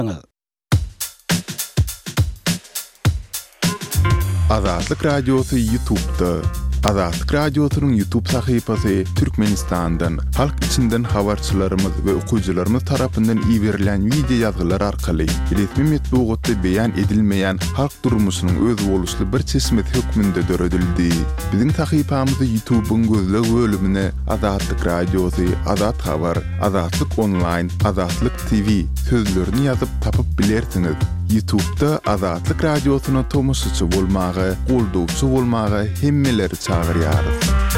Azatlyk Radyosu YouTube'da. Azatlyk Radyosu'nun YouTube sahypasy Türkmenistan'dan, halk içinden habarçylarymyz we okuwçylarymyz tarapyndan ýiberilen video ýazgylar arkaly resmi metbuatda beýan edilmeýän halk durmuşynyň öz boluşly bir çeşmet hökmünde döredildi. Biziň sahypamyzy YouTube'un gözleg bölümine Azatlyk Radyosu, Azat Habar, Azatlyk Online, Azatlyk TV sözlerini ýazyp tapyp bilersiňiz. YouTube'da Azatlyk Radyosu'na tomusçy bolmagy, goldowçy bolmagy hemmeleri çağırýarys.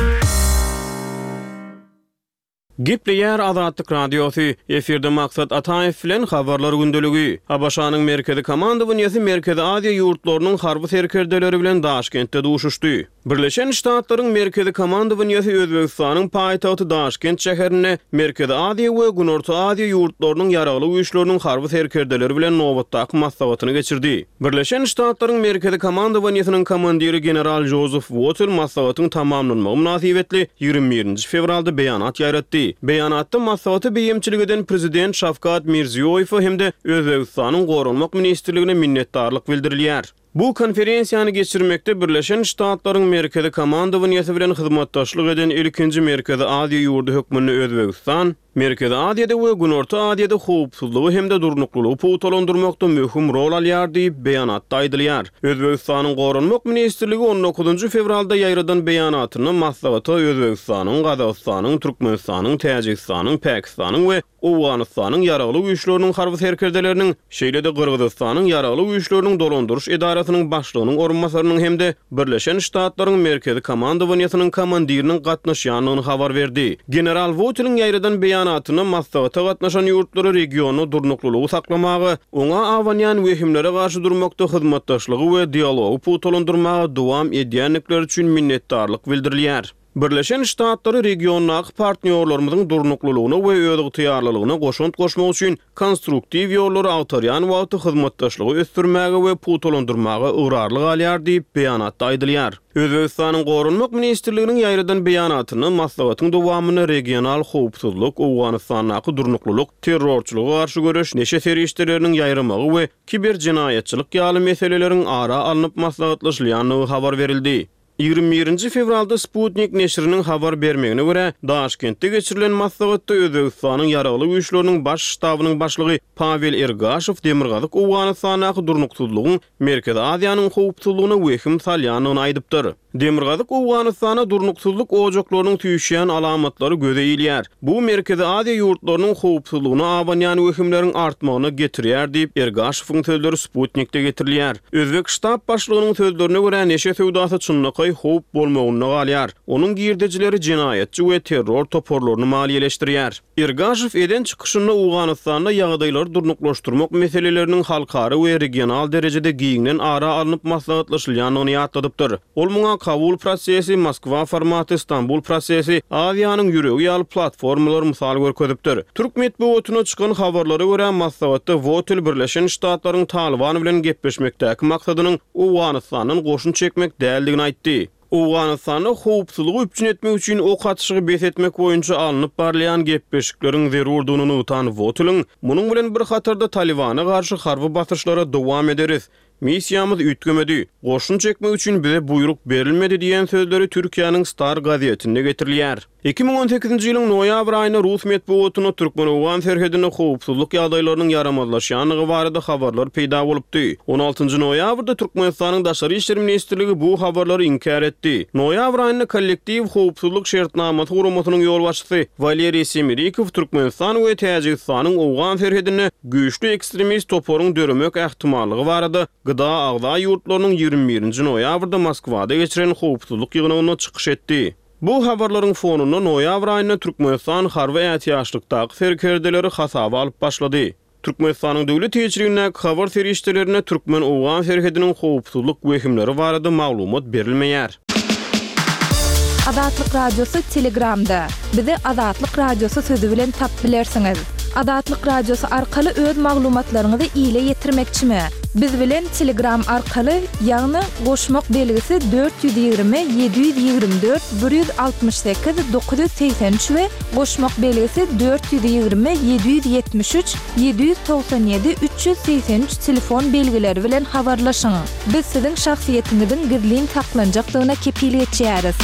Gipleyer Azatlyk Radyosu efirde maksat Ataev bilen habarlar gündöligi. Habaşanyň merkezi komandawynyasy Merkezi Aziýa ýurtlarynyň harby serkerdeleri bilen Daşkentde duşuşdy. Birleşen Ştatlaryň merkezi komandawynyasy Özbegistanyň paýtagty Daşkent şäherine Merkezi Aziýa we Günorta Aziýa ýurtlarynyň ýaragly güýçleriniň harby serkerdeleri bilen nowatdaky maslahatyny geçirdi. Birleşen Ştatlaryň merkezi komandawanyasynyň komandiri general Joseph Votel maslahatyň tamamlanmagy münasibetli 21 fevralda beýanat ýaratdy. Beýanatda maslahaty beýimçilik eden prezident Şavkat Mirziýoýew hemde Özbegistanyň Gorunmak ministrligine minnetdarlyk bildirilýär. Bu konferensiýany geçirmekde Birleşen Ştatlaryň merkezi komandawanysy bilen hyzmatdaşlyk eden ilkinji Merkezi Aziýa ýurdu hökmüni Özbegistan, Merkezi Aziýada we Günorta Aziýada howpsuzlygy hemde durnuklulygy puwtalandyrmakda möhüm rol alýar diýip beýanatda aýdylýar. Özbegistanyň Gorunmak ministrligi 19 fevralda ýaýradan beýanatyny maslahaty Özbegistanyň, Gazagystanyň, Türkmenistanyň, Täjikistanyň, Pakistanyň we Awganystanyň ýaragly güýçleriniň harby serkerdeleriniň, şeýle-de Kyrgyzstanyň ýaragly güýçleriniň dolandyryş idarasynyň başlygynyň orunmasarynyň hemde Birleşen Ştatlaryň merkezi komandawanyasynyň komandiriniň gatnaşýanlygyny habar berdi. General Votel'in ýaýradan beýanatyny maslahaty gatnaşan ýurtlary regionu durnuklulygy saklamagy, oňa awanýan wehimlere garşy durmakda hyzmatdaşlygy we dialogu puwtalandyrmagy dowam edýänlikleri üçin minnetdarlyk bildirilýär. Birleşen Ştatlary regionaly partnerlerimiziň durnuklulygyny we öz ýygytyarlylygyna goşunt goşmak üçin konstruktiw ýollary awtarýan wagty hyzmatdaşlygy ösdürmäge we puwtalandyrmagy ýararlyk alýar diýip beýanatda aýdylýar. Özbegistanyň Gorunmak ministrliginiň ýaýradan beýanatyny maslahatyň dowamyny regional howpsuzlyk, Awganystanyň durnuklulyk, terrorçylyga garşy görüş, neşe serişleriniň ýaýramagy we kiber jinaýatçylyk ýaly meseleleriň ara alınıp maslahatlaşylýanlygy habar berildi. 21 fevralda Sputnik neşriniň habar bermegine görä, Daşkentde geçirilen maslahatda Özbegistanyň ýaragly güýçleriniň baş ştabynyň başlygy Pavel Ergashew Demirgazyk Awganystanyň durnuksuzlygyň Merkezi Aziýanyň howpsuzlygyna wehim salýanyny aýdypdyr. Demirgazyk Awganystana durnuksuzlyk ojaklarynyň tüýşýän alamatlary göze ilýär. Bu Merkezi Aziýa ýurtlarynyň howpsuzlygyna awanýan wehimleriň artmagyna getirýär diýip Ergashewiň sözleri Sputnikde getirilýär. Özbek ştab başlygynyň sözlerine görä neşe söwdasy çynlyky howp bolmagyna galýar. Onuň girdejileri jinaýatçy we terror toporlaryny maliýeleşdirýär. Ergashew eden çykyşyny Awganystanda ýagdaýlary durnuklaşdyrmak meseleleriniň halkary we regional derejede giňden ara alınıp maslahatlaşylýanyny ýatladypdyr. Ol muňa kabul prosesi, Moskva formaty, İstanbul prosesi, Aziýanyň ýüregi ýaly platformalary mysal görkezipdir. Türk metbuatyna çykan habarlara görä maslahatda Votel Birleşen Ştatlaryň Taliban bilen gepleşmekdäki maksadynyň Awganystanyň goşun çekmek däldigini aýtdy. Awganystanyň howpsuzlygy üçin etmek üçin ok atışygy besetmek boýunça alınıp barlayan gepleşikleriň zerurdugyny utan Votel'in munyň bilen bir hatarda Talibana garşy harby basyşlara dowam ederiz. Missiýamyz ütgemedi. Goşun çekmek üçin bize buyruk berilmedi diýen sözleri Türkiýanyň Star gazetinde getirilýär. 2018-nji ýylyň noýabr aýyna Rus metbuatyna Türkmen-Awgan serhedine howpsuzlyk ýagdaýlarynyň ýaramazlaşýanyny barada habarlar peýda bolupdy. 16-njy noýabrda Türkmenistanyň Daşary işler ministrligi bu habarlary inkar etdi. Noýabr aýyna kollektiw howpsuzlyk şertnamaty guramatynyň ýolbaşçysy Valeriy Semirikow Türkmenistan we Täjikistanyň Awgan serhedine güýçli ekstremist toporuň döremek ähtimallygy barada Gıda Agda ýurtlarynyň 21-nji noýabrda Moskwada geçiren howpsuzlyk ýygynyna çykyş etdi. Bu habarlaryň fonunda noýabr aýyna Türkmenistan harby ähtiýaçlykdaky serkerdeleri hasaba alyp başlady. Türkmenistanyň döwlet ýetirigine habar serişdelerine Türkmen-Awgan serhediniň howpsuzlyk wehimleri barada maglumat berilmeýär. Azatlyk Radyosu Telegramda. Bizi Azatlyk Radyosu sözü bilen tap bilersiňiz. Azatlyk Radyosu arkaly öz maglumatlaryňyzy ýyla ýetirmekçimi? Biz bilen Telegram arkaly ýagny goşmak belgisi 420 724 168 983 we goşmak belgisi 420 773 797 383 telefon belgileri bilen habarlaşyň. Biz siziň şahsiýetiňizin gizlin saklanjakdygyna kepillik etýäris.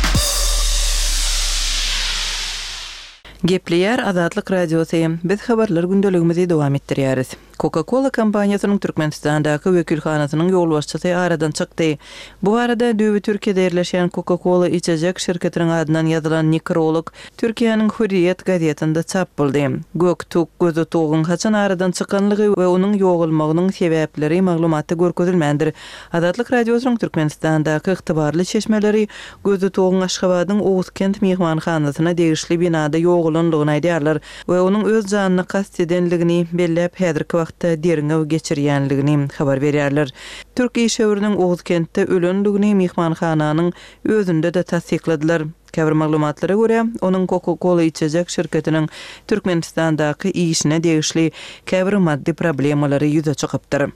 Gepleýär Azatlyk Radiosu. Biz habarlar gündeligimizi dowam etdirýäris. Coca-Cola kompaniýasynyň Türkmenistandaky wekilhanasynyň ýolbaşçysy aradan çykdy. Bu arada döwlet Türkiýede ýerleşen Coca-Cola içecek şirketiniň adynan ýazylan nekrolog Türkiýanyň Hürriyet gazetinde çap boldy. Göktuk gözü toğun haçan aradan çykanlygy we onuň ýogulmagynyň sebäpleri maglumaty görkezilmendir. Azatlyk Radiosynyň Türkmenistandaky ygtybarly çeşmeleri gözü toğun Aşgabatyň Owuzkent mehmanhanasyna degişli binada ýogulanlygyny aýdýarlar we onuň öz janyny kast edenligini belläp häzirki derine geçirýänligini habar berýärler. Türkiýe şäheriniň Owuzkentde ölenligini mehmanhananyň özünde de tasdikladylar. Käbir maglumatlara görä, onuň Coca-Cola içecek şirketiniň Türkmenistandaky işine degişli käbir maddi problemalary ýüze çykypdyr.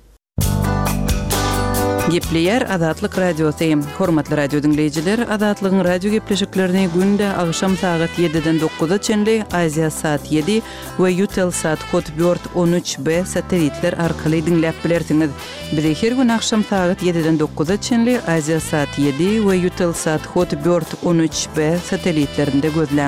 Gepleýär Azatlyk Radiosu. Hormatly radio dinleýijiler, Azatlygyň radio gepleşiklerini günde agşam saat 7-den 9-a çenli Aziya saat 7 we Eutelsat Hotbird 13B satelitler arkaly dinläp bilersiňiz. Bizi her gün agşam saat 7-den 9-a çenli Aziya saat 7 we Eutelsat Hotbird 13B satelitlerinde gözläň.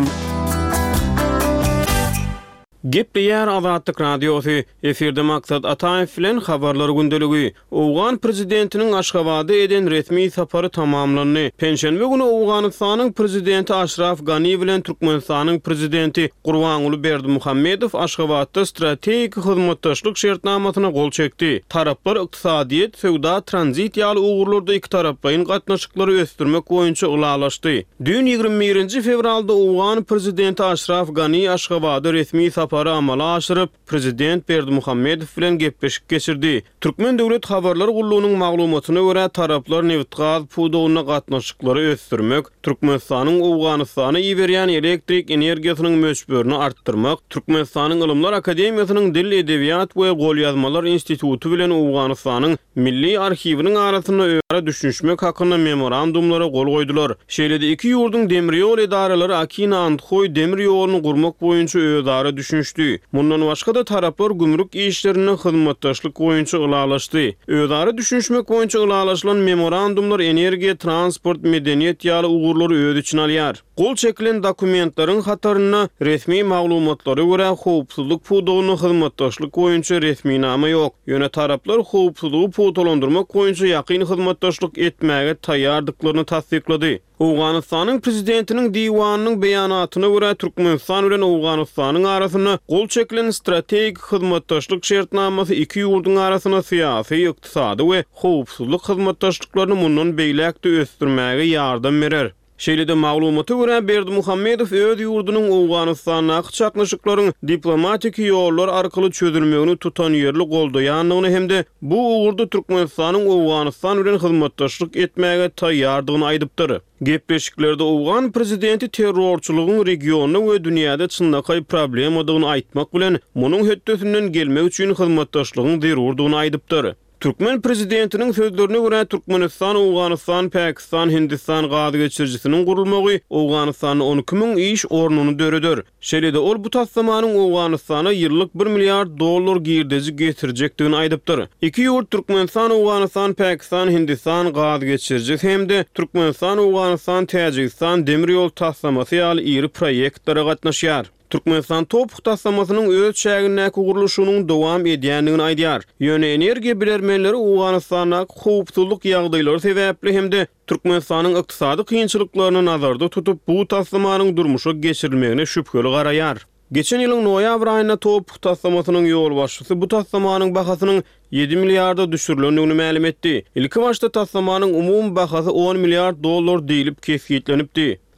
Gepleýär Azatlyk Radiosu. Eferde maksat Ataýew bilen habarlar gündeligi. Owgan prezidentiniň Aşgabada eden resmi sapary tamamlandy. Penşenbe günü Owganystanyň prezidenti Ashraf Gani bilen Türkmenistanyň prezidenti Gurbanuly Berdimuhammedow Aşgabada strategik hyzmatdaşlyk şertnamasyna gol çekdi. Taraplar ykdysadyýet, sowda, tranzit ýaly ugurlarda iki taraplaryň gatnaşyklary ösdürmek boýunça ulalaşdy. Dün 21 fevralda Owgan prezidenti Ashraf Gani Aşgabada resmi sapary amala aşyryp prezident Berdimuhammedow bilen gepleşik geçirdi. Türkmen döwlet habarlar gullugynyň maglumatyna görä taraplar neft gaz pudowyna gatnaşyklary ösdürmek, Türkmenistanyň Owganystana ýeberýän elektrik energiýasynyň möçberini artdyrmak, Türkmenistanyň Ilymlar Akademiýasynyň Dil, Edebiýat we Golýazmalar instituty bilen Owganystanyň milli arhiwiniň arasyna öýre düşünmek hakyna memorandumlara gol goýdular. Şeýlede iki ýurduň demirýol edaralary Akina-Anthoy demir ýoluny gurmak boýunça öýdara düşmüşdi. Mundan başga da taraplar gümrük işlerine hyzmatdaşlyk boýunça ulalaşdy. Öýdara düşünmek boýunça ulalaşylan memorandumlar energiýa, transport, medeniýet ýaly ugurlary öz içine alýar. Gol çekilen dokumentlaryň hataryna resmi maglumatlary görä howpsuzlyk pudowyny hyzmatdaşlyk boýunça resmi nama ýok. Ýöne taraplar howpsuzlygy pudolandyrmak boýunça ýakyn hyzmatdaşlyk etmäge taýýardyklaryny tasdiklady. Owganystanyň prezidentiniň diwanynyň beýanatyna görä Türkmenistan bilen Owganystanyň arasyna gol çekilen strategik hyzmatdaşlyk şertnamasy iki ýurduň arasyna syýasy, ykdysady we howpsuzlyk hyzmatdaşlyklaryny mundan beýlekde ösdürmäge ýardam berer. Şeýlede maglumaty görä Berdimuhammedow öz ýurdunyň Owganystana çatnaşyklaryň diplomatik ýollar arkaly çözülmegini tutan ýerli goldaýanlygyny hemde bu ugurda Türkmenistanyň Owganystan bilen hyzmatdaşlyk etmäge taýýardygyny aýdypdyr. Gepleşiklerde Owgan prezidenti terrorçylygyň regiona we dünýäde çynnakay problem adygyny aýtmak bilen munyň höttesinden gelmek üçin hyzmatdaşlygyň zerurdygyny aýdypdyr. Türkmen prezidentiniň sözlerine görä Türkmenistan, Owganystan, Pakistan, Hindistan gazy geçirjisiniň gurulmagy Owganystanyň 12.000 iş ornuny döredir. Şeýlede ol bu tassamanyň Owganystana ýyllyk $1 milyar girdiji getirjekdigini aýdypdyr. Iki ýurt Türkmenistan, Owganystan, Pakistan, Hindistan gazy geçirjisi hemde Türkmenistan, Owganystan, Täjikistan demir ýol tassamasy ýaly iri proýektlara gatnaşýar. Türkmenistan topuk taslamasynyň öz şäherindäki guruluşynyň dowam edýändigini aýdýar. Ýöne energiýa bilermenleri Owganystana howpsuzlyk ýagdaýlary sebäpli hemde Türkmenistanyň ykdysady kynçylyklaryny nazarda tutup bu taslamanyň durmuşa geçirilmegine şüpheli garaýar. Geçen ýylyň noýabr aýyna topuk taslamasynyň ýolbaşçysy bu taslamanyň bahasynyň 7 milyarda düşürilendigini ma'lum etdi. Ilki başda taslamanyň umum bahasy $10 milyar diýilip kesgitlenipdi.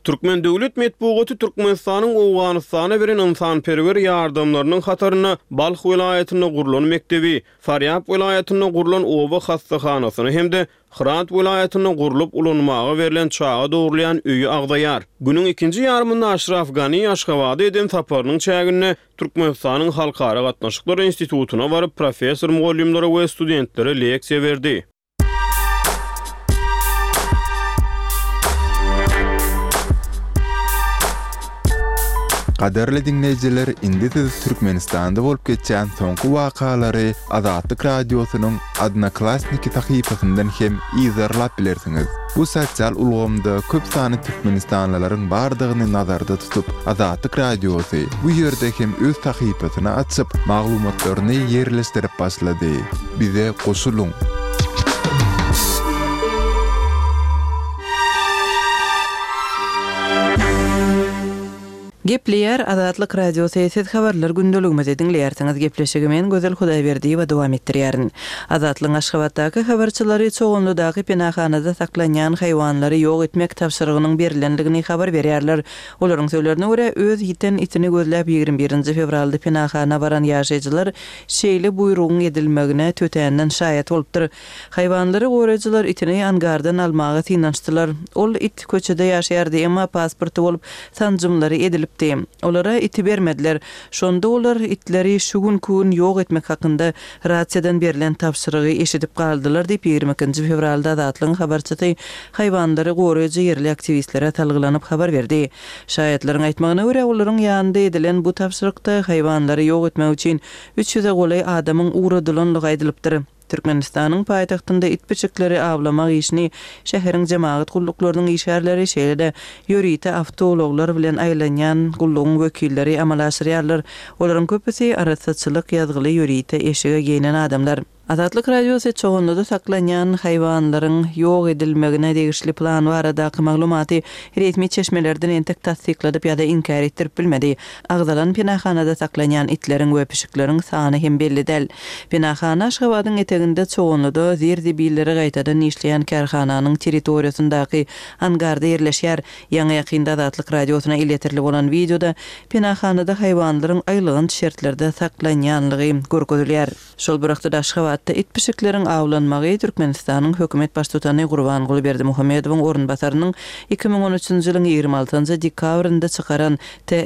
Türkmen Döwlet Medeniýeti Türkmenistanyň Owganystana beren ynsanperwer ýardamlarynyň hataryna Balx vilayatyna gurulan mektebi, Faryab vilayatyna gurulan oba hastahanasyny hemde Hrant vilayatyna gurulup ulanmaga berilen çağa dogurlayan öýü agdaýar. Günüň ikinji ýarymynda Aşraf Gani Aşgabat eden saparynyň çägine Türkmenistanyň Halkara Gatnaşyklar Institutuna baryp professor mugallimlere we studentlere leksiýa berdi. Qadarly dinleyijiler, indi siz Türkmenistanda bolup geçen soňky wakalary Azatlyk radiosynyň Adnaklasniki tahypasyndan hem izarlap bilersiňiz. Bu sosial ulgamda köp sany Türkmenistanlylaryň bardygyny nazarda tutup, Azatlyk radiosy bu ýerde hem öz tahypasyny açyp, maglumatlaryny ýerleşdirip başlady. Bize goşuluň. Gepleýär Azatlyk radiosyny ses habarlar gündeligimizi dinleýärsiňiz. Gepleşigimen Gözel Hudaýberdi we dowam etdirýärin. Azatlyň Aşgabatdaky habarçylary çoğunludaky penahanada saklanýan haýwanlary ýok etmek tapşyrygynyň berilenligini habar berýärler. Olaryň söýlerine görä öz ýiten itini gözläp 21-nji fevralda penahana baran ýaşaýjylar şeýle buýrugyň edilmegine tötänden şaýat bolupdyr. Haýwanlary goraýjylar itini angardan almagy synançdylar. Ol it köçede ýaşaýardy, emma pasporty bolup sanjymlary edilip olara iti bermediler. Şonda olar itleri şugun kun ýok etmek hakynda rasiýadan berilen tapşyrygy eşidip galdylar diýip 22-nji fevralda Azatlyň habarçysy haýwanlary goraýjy ýerli aktivistlere talgylanyp habar berdi. Şaýatlaryň aýtmagyna görä olaryň ýanynda edilen bu tapşyrykda haýwanlary ýok etmek üçin 300 golay adamyň uğradylanlygy aýdylypdyr. Türkmenistanyň paýtagtynda it biçikleri awlamak işini şäheriň jemaat gulluklarının işärleri şeýle ýörite awtologlar bilen aýlanýan gullugyň wekilleri amal aşyrýarlar. Olaryň köpüsi arasaçylyk ýazgyly ýörite eşige genen adamlar. Azatlyk radiosy çoğunluda saklanýan haýwanlaryň ýok edilmegine degişli plan baradaky maglumaty resmi çeşmelerden entek tasdikladyp ýa-da inkar etdirip bilmedi. Agdalan penahanada saklanýan itleriň we pişikleriň sany hem belli däl. Penahana Aşgabatyň eteginde çoğunluda zerdibilleri gaýtadan işleýän karhananyň territoriýasyndaky angarda ýerleşýär. Ýa-da ýakynda Azatlyk radiosyna iletirli bolan videoda penahanada haýwanlaryň aýlygyň şertlerde saklanýanlygy görkezilýär. Şol birakda Aşgabat it pişikleriň awlanmagy Türkmenistanyň hökümet baştutany Gurbanguly Berdimuhammedowyň orunbasarynyň 2013-nji ýylyň 26-njy dekabrynda çykaran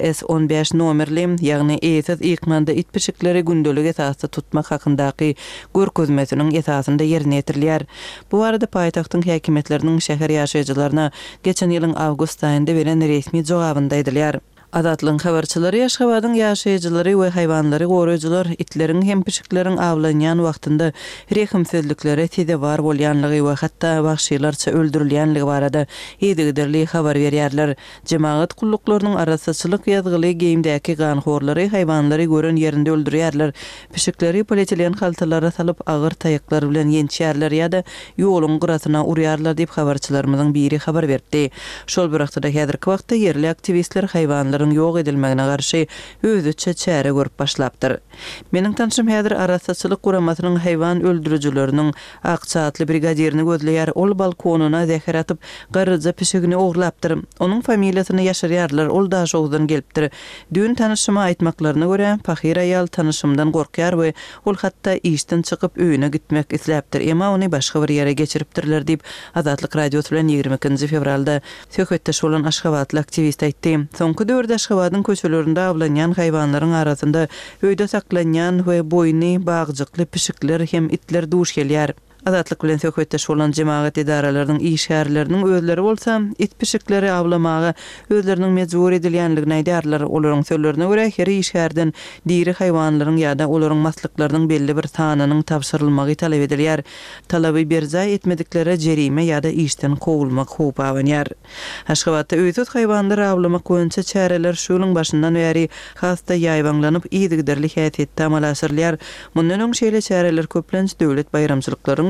TS-15 nomerli, ýagny eýsiz ýykmanda it pişikleri gündelik esasda tutmak hakyndaky görkezmesiniň esasynda ýerine ýetirilýär. Bu arada paýtagtyň häkimetleriniň şäher ýaşaýjylaryna geçen ýylyň awgust aýynda beren resmi jogabynda edilýär. Azatlyň habarçylary Aşgabatyň ýaşaýjylary we haýwanlary goraýjylar itleriň hem pişikleriň awlanýan wagtynda rehimsizliklere tede bar bolýanlygy we hatda wagşylarça öldürilýänligi barada ýedigderli habar berýärler. Jemaat gulluklarynyň arasaçylyk ýazgyly geýimdäki ganhorlary haýwanlary gören ýerinde öldürýärler. Pişikleri polietilen haltalara salyp agyr taýaklar bilen ýençýärler ýa-da ýoluň gyrasyna urýarlar diýip habarçylarymyzyň biri habar berdi. Şol birakda häzirki wagtda ýerli aktivistler haýwanlary ýok edilmegine garşy özüçe çäre görüp başlapdyr. Meniň tanşym häzir arasaçylyk guramasynyň haýwan öldürüjileriniň akçatly brigadierini gözleýär. Ol balkonuna zäher atyp garryja pişigini oglapdyr. Onuň familiýasyny ýaşarýarlar. Ol da şowdan gelipdir. Dün tanışyma aýtmaklaryna görä, pahir aýal tanışymdan gorkýar we ol hatda işden çykyp öýüne gitmek isläpdir. Emma ony başga bir ýere geçiripdirler diýip Azatlyk radiosy bilen 22-nji fevralda söhbetdeş bolan Aşgabatly aktivist aýtdy. Soňky döwürde Aşgabatyň köçelerinde awlanýan haýwanlaryň arasynda öýde saklanýan we boýny bagjykly pişikler hem itler duş gelýär. Azatlyk bilen söhbetdeş bolan jemaat idaralarynyň işgärleriniň özleri bolsa, it pişikleri awlamagy özleriniň mejbur edilýänligini aýdýarlar. Olaryň söýlerine görä, her işgärden diri haýwanlaryň ýa-da olaryň maslaklarynyň belli bir sanynyň tapşyrylmagy talap edilýär. Talaby berjä etmedikleri jerime ýa-da işden kowulmak howpy awanýar. Aşgabatda öýsüz haýwanlary awlamak boýunça çäreler şu ýylyň başyndan bäri hasta ýaýbanlanyp ýedigderli häsiýetde amal asyrlýar. Mundan öň şeýle çäreler köplenç döwlet bayramçylyklaryň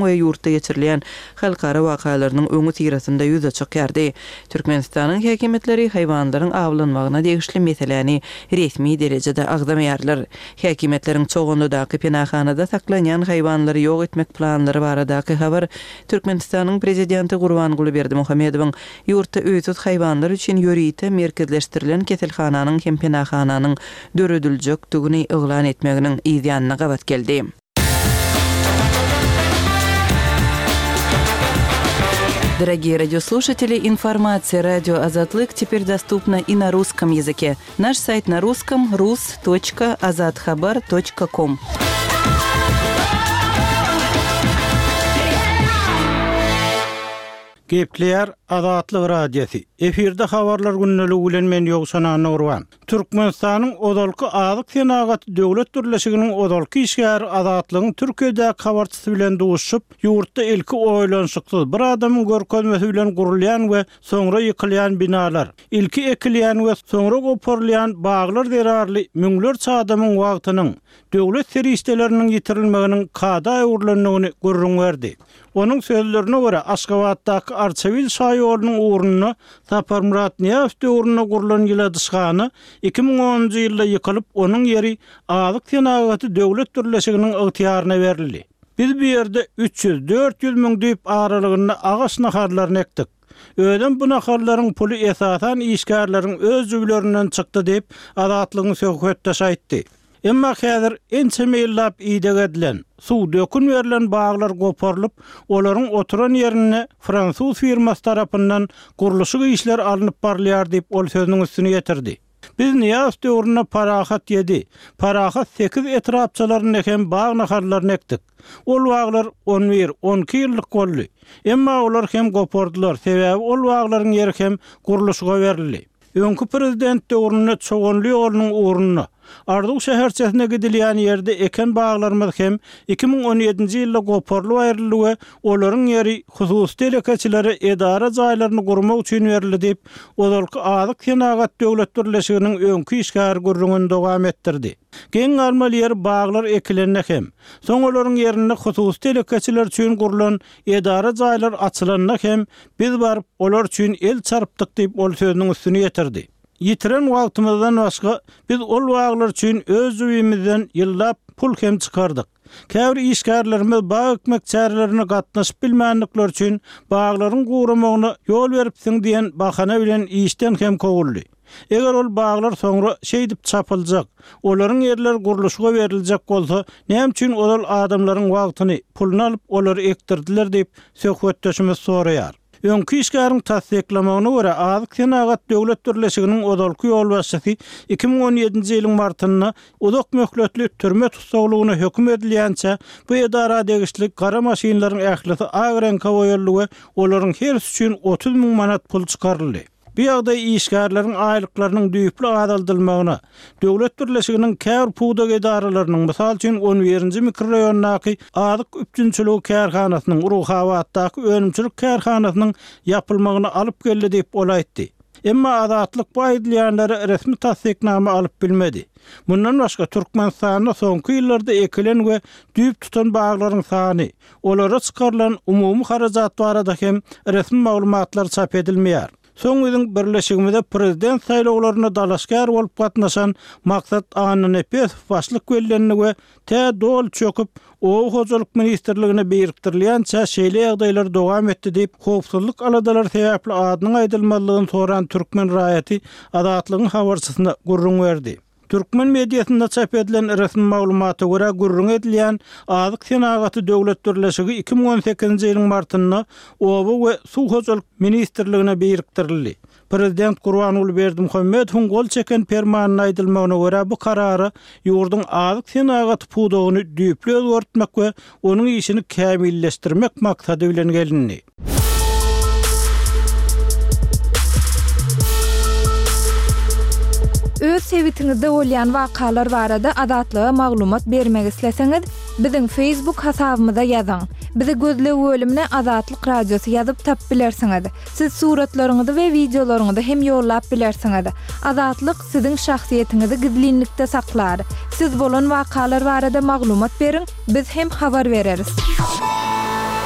we ýurtda geçirilen halkara wakalarnyň öňü tirasynda ýüze çykýardy. Türkmenistanyň häkimetleri haýwanlaryň awlanmagyna degişli meseleni resmi derejede agzamaýarlar. Häkimetleriň çoğunluğundaky penahanada saklanýan haýwanlary ýok etmek planlary baradaky habar Türkmenistanyň prezidenti Gurbanguly Berdimuhammedowyň ýurtda öýsüz haýwanlar üçin ýörite merkezleşdirilen keselhananyň hem penahananyň döredilejekdigini ýylan etmeginiň ýa gabat geldi. Дорогие радиослушатели, информация «Радио Азатлык» теперь доступна и на русском языке. Наш сайт на русском rus.azadkhabar.com. Gepleýär Azatlyk radiosu. Efirde habarlar günneligi bilen men ýogşana Nurwan. Türkmenistanyň odalky azyk senagaty döwlet birleşiginiň odalky işgär Azatlygyň Türkiýede habarçysy bilen duşup, ýurtda ilki oýlanşyksyz bir adamyň görkezmesi bilen gurulýan we soňra ýykylýan binalar, ilki ekilýän we soňra goparylýan baglar derarly müňler çadamyň wagtynyň döwlet serişdeleriniň ýitirilmeginiň kada urlanmagyny görüň berdi. Onun sözlerine göre Aşgabatdaky Arçavil şaýorunyň uğruna Sapar Murat Niýazow döwrüne gurulan ýyladysgany 2010-njy ýylda ýykylyp, onuň ýeri azyk senagaty döwlet birleşiginiň ygtyýaryna berildi. Biz bu ýerde 300-400 müň diýip aralygynda agaç naharlaryny ekdik. Öýden bu naharlaryň puly esasan işgärleriň öz jübilerinden çykdy diýip Azatlygyň söhbetdeşi aýtdy. Emma häzir ençemellap ýydak edilen, suw dökün berilen baglar goparylyp, olaryň oturan ýerine Fransuz firmasy tarapyndan guruluşy işler alınıp barylýar diýip ol sözüniň üstüne ýetirdi. Biz Niýazow döwrüne parahat ýedi, parahat 8 etrapçylaryny hem bag naharlaryny ekdik. Ol baglar 11-12 ýyllyk boldy. Emma olar hem gopardylar, sebäbi ol baglaryň ýeri hem guruluşyga berildi. Öňkü prezident döwrüne çoğunly ýolunyň uğruna Arduq şäherçesine gidilýän ýerde eken baglarymyz hem 2017-nji ýylda goparlyp aýryldy we olaryň ýeri hususy telekeçilere edara jaýlaryny gurmak üçin berildi diýip odalky azyk senagat döwlet birleşiginiň öňkü işgär gurrungyny dowam etdirdi. Geň almaly ýer baglar ekilende hem soň olaryň ýerine hususy telekeçiler üçin gurulan edara jaýlar açylanda hem biz baryp olar üçin el çarpdyk diýip ol sözüniň üstüne ýetirdi. Yitiren wagtymyzdan başga biz ol waglar üçin öz jübimizden ýyllap pul hem çykardyk. Käbir işgärlerimiz bag ekmek çärelerine gatnaşyp bilmänlikler üçin baglaryň guramagyna ýol beripsiň diýen bahana bilen işden hem kowuldy. Eger ol baglar soňra şeýdip çapyljak, olaryň ýerler guruluşyga beriljek bolsa, näme üçin ol adamlaryň wagtyny, pulny alyp olary ektirdiler diýip söhbetdeşimiz soraýar. Öňkü işgäriň tasdiklamagyna görä azyk senagat döwlet birleşiginiň odalky ýol başçysy 2017-nji ýylyň martyna uzak möhletli türme tutsaglygyna hökm edilýänçe bu edara degişlik gara maşinlaryň ählisi agrenka boýuldy we olaryň her üçin 30 000 manat pul çykaryldy. Bu ýagdaý işgärleriň aýlyklarynyň düýpli azaldylmagyna, döwlet birleşiginiň kär puwda edaralarynyň mysal üçin 11-nji mikroraýondaky azyk üpçünçüligi kärhanasynyň Ruhabatdaky önümçilik kärhanasynyň ýapylmagyna alyp geldi diýip olaýtdy. Emma Azatlyk bu aýdylýanlary resmi tasdiknama alyp bilmedi. Bundan başga Türkmenistanyň soňky ýyllarda ekilen we düýüp tutan baglaryň sany, olara çykarylan umumy harajat barada hem resmi maglumatlar çap edilmeýär. Soň ýylyň birleşigimizde prezident saýlawlaryna dalaşgar bolup gatnaşan Maksat Ananepes başlyk bellenini we dol çöküp o hojalyk ministrligine biriktirilýän şeýle ýagdaýlar dowam etdi diýip howpsuzlyk aladalar sebäpli adynyň aýdylmalygyny soran Türkmen raýaty Azatlygyň habarçysyna gurrun berdi. Türkmen mediasynda çap edilen resmi maglumata görä gurrun edilýän azyk senagaty döwlet birleşigi 2018-nji ýylyň martyna Oba we Suw hojalyk ministrligine biriktirildi. Prezident Gurbanguly Berdimuhammedowyň gol çeken fermanyny aýdylmagyna görä bu karary ýurduň azyk senagaty puwdagyny düýpli özgertmek we onuň işini kämilleşdirmek maksady bilen gelindi. Öz sebitiňizde bolýan wakalar barada Azatlyga maglumat bermek isleseňiz, biziň Facebook hasabymyza ýazyň. Bizi gözle bölümine Azatlyk radiosu ýazyp tap bilersiňiz. Siz suratlaryňyzy we videolaryňyzy hem ýollap bilersiňiz. Azatlyk siziň şahsiýetiňizi gizlinlikde saklar. Siz bolan wakalar barada maglumat beriň, biz hem habar bereriz.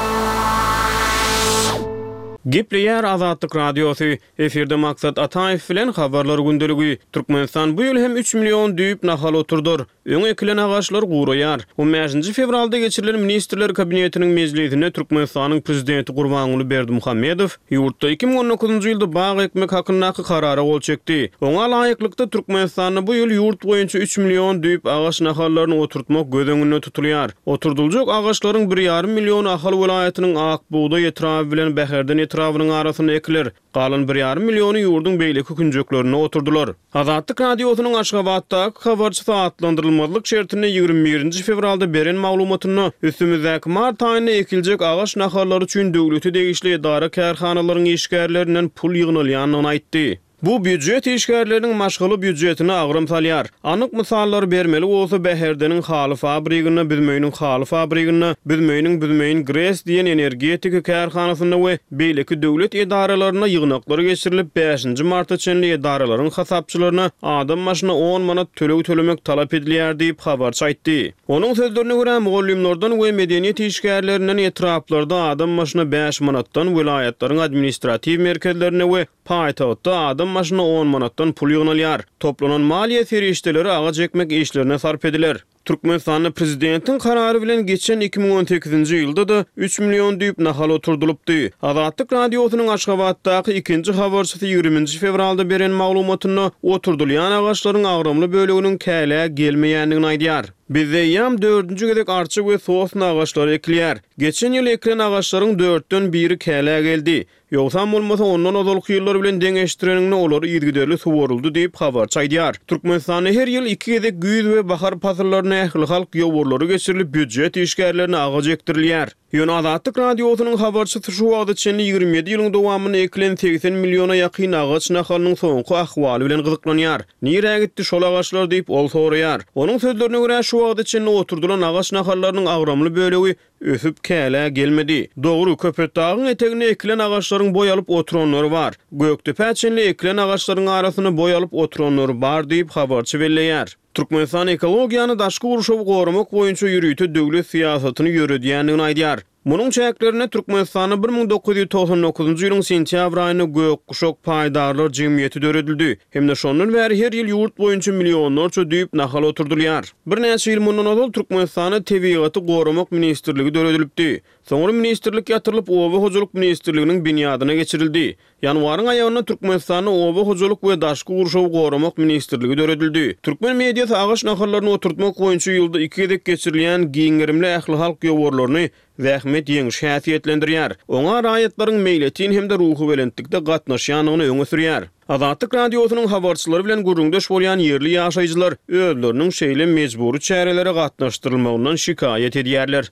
Gepleyer Azatlyk Radiosu efirde maksat Ataev bilen habarlar gündöligi. Türkmenistan bu ýyl hem 3 million düýüp nahal oturdur. Öňe ekilen agaçlar guraýar. 15 fevralda geçirilen ministrler kabinetiniň mejlisine Türkmenistanyň prezidenti Gurbanuly Berdimuhammedow ýurtda 2019-njy ýylda bag ekmek hakynaky karara gol çekdi. Oňa laýyklykda Türkmenistanyň bu ýyl ýurt boýunça 3 million düýüp agaç nahallaryny oturtmak göz tutulýar. Oturdulacak agaçlaryň 1,5 million ahal welaýatynyň Akbuğda etrawy bilen Bäherden etrawynyň arasyna ekiler. Galan 1,5 milliony ýurdun beýleki künjeklerine oturdular. Azatlyk radiosynyň Aşgabatdaky habarçysy atlandyrylmalyk şertine 21 fevralda beren maglumatyny üstümizdäki mart aýyna ekiljek agaç nahallary üçin döwleti degişli edara kärhanalaryň işgärlerinden pul ýygnalýanyny aýtdy. Bu büdjet işgärleriniň maşgaly büdjetine agram salýar. Anyk misallar bermeli bolsa Bäherdeniň haly fabrikasyny, Büzmeýiniň haly fabrikasyny, Büzmeýiniň Gres diýen energetik kärhanasyny we beýleki döwlet edaralaryna ýygnaklary geçirilip 5 martda çenli edaralaryň hasapçylaryna adam maşyna 10 manat tölemek talap edilýär diýip habar çaýtdy. Onuň sözlerine görä mugallimlerden we medeniýet işgärlerinden etraplarda adam maşyna 5 manatdan welaýatlaryň administrativ merkezlerine we paýtagtda adam maşyna 10 manatdan pul ýygnalýar. Toplanan maliýe ferişdeleri agaç ekmek işlerine sarf ediler. Türkmenistan prezidentiň karary bilen geçen 2018-nji ýylda da 3 million düýüp nahal oturdulupdy. Azatlyk radiosynyň Aşgabatdaky ikinji habarçysy 20 fevralda beren maglumatyny oturdulýan agaçlaryň agramly böleginiň käle gelmeýändigini aýdýar. Bizde ýam 4-nji gedek arçy we soğuk agaçlary ekilýär. Geçen ýyl ekilen agaçlaryň 4-den 1-i käle geldi. Ýogsam bolmasa ondan ozalky ýyllar bilen deňeşdirenigine olar ýergiderli suwaryldy diýip habar çaýdýar. Türkmenistanda her ýyl 2 gedek güýz we bahar pasarlaryna ähli halk ýowurlary geçirilip büdjet işgärlerine agaç ektirilýär. Ýöne Azatlyk radiosynyň habarçysy şu wagtda çenli 27 ýylyň dowamyny ekilen 80 milliona ýakyn agaç nahalynyň soňky ahwaly bilen gyzyklanýar. Nire gitdi şol agaçlar diýip ol soraýar. Onuň sözlerine görä şu wagtda çenli oturdulan agaç nahallarynyň agramly bölegi ösüp käle gelmedi. Dogry Köpetdagyň etegine ekilen agaçlaryň boýalyp oturanlary bar. Göktepe çenli ekilen agaçlaryň arasyny boýalyp oturanlary bar diýip habarçy belleýär. Türkmenistan ekologiýany daşky guruşaw goramak boýunça ýürüýte döwlet siýasatyny ýöredýändigini aýdýar. Munun çäklerine Türkmenistany 1999-njy ýylyň sentýabr aýyna Gökguşak paýdarlar jemgyýeti döredildi. Hemde şondan bäri her ýyl ýurt boýunça millionlarça düýüp nahal oturdulýar. Bir näçe ýyl mundan ozal Türkmenistany Tebigaty goramak ministrligi döredilipdi. Soňra ministrlik ýatyrylyp Oba hojalyk ministrliginiň binýadyna geçirildi. Ýanwaryň aýagyna Türkmenistany Oba hojalyk we daşky guruşaw goramak ministrligi döredildi. Türkmen mediýasy agaç nahallaryny oturtmak boýunça ýylda 2 gedek geçirilýän giňerimli ähli halk ýowurlaryny zähmet ýeňiş häsiýetlendirýär. Oňa raýatlaryň meýletin hem de ruhy belentlikde gatnaşýanyny öňe sürýär. Azatlyk radiosynyň habarçylary bilen gurrundaş bolýan ýerli ýaşaýjylar özleriniň şeýle mejburi çärelere gatnaşdyrylmagyndan şikaýet edýärler.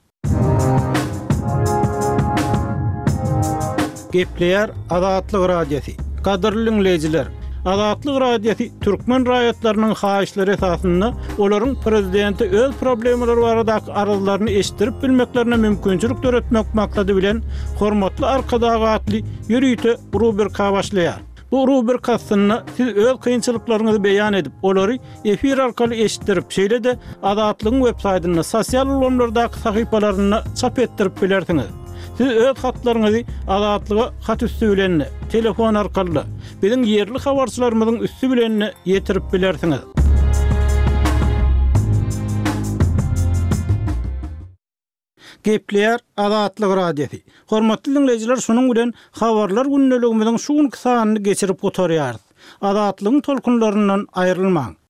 Gepleyer Azatlyk Radiosu. Gadyrly dinleyijiler, Azatlyk Radiosu türkmen raýatlarynyň haýyşlary esasynda olaryň prezidenti öz problemleri baradaky arazylaryny eşitdirip bilmeklerine mümkinçilik töretmek maksady bilen hormatly arkadagatly ýürüýte rubrika başlaýar. Bu rubrikasyny siz öz kynçylyklaryňyzy beýan edip, olary efir arkaly eşitdirip, şeýle de Azatlygyň web-saýtyna, sosial ulanlardaky sahypalaryna çap etdirip bilersiňiz. Siz öz hatlaryňyzy Azatlyga hat üstü bilen, telefon arkaly biziň ýerli habarçylarymyzyň üstü bilen ýetirip bilersiňiz. Gepleyer Azatlyk Radiosu. Hormatly dinleyijiler, şonuň bilen habarlar günneligimiziň şu sanyny geçirip oturýar. Azatlygyň tolkunlaryndan aýrylmaň.